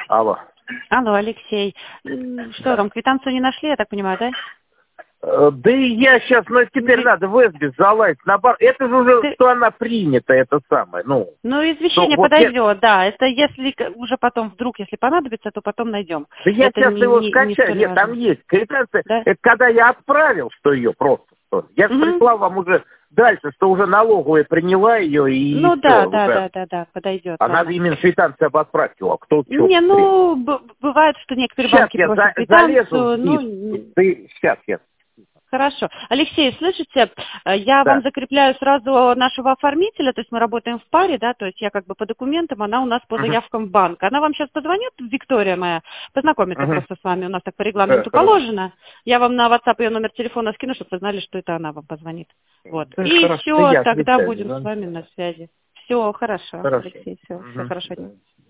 Алло. Алло, Алексей. Что там, квитанцию не нашли, я так понимаю, да? Да и я сейчас, но теперь надо в СБИС залазить на бар. Это же уже, что она принята, это самое, ну. Ну, извещение вот подойдет, да. Это если уже потом вдруг, если понадобится, то потом найдем. Да я это сейчас его не скачаю, столь нет, важно. там есть квитанция. Да? Это когда я отправил, что ее просто. Что ли. Я же прислал вам уже дальше, что уже налоговая приняла ее и Ну все. да, Уже. да, подойдет. А надо именно квитанция об отправке, а кто что. Не, ну, бывает, что некоторые Сейчас банки я просят залезу квитанцию. в Ну, ЗИС. Ты сейчас я. хорошо. Алексей, слышите, я вам Да. закрепляю сразу нашего оформителя, то есть мы работаем в паре, да, то есть я как бы по документам, она у нас по заявкам в банк. Она вам сейчас позвонит, Виктория моя, познакомится просто с вами, у нас так по регламенту положено. Я вам на WhatsApp ее номер телефона скину, чтобы вы знали, что это она вам позвонит. Вот. Да, И хорошо. все, Я тогда отвечаю, будем да. с вами на связи. Все, хорошо, Хорошо. Алексей, все хорошо. Да.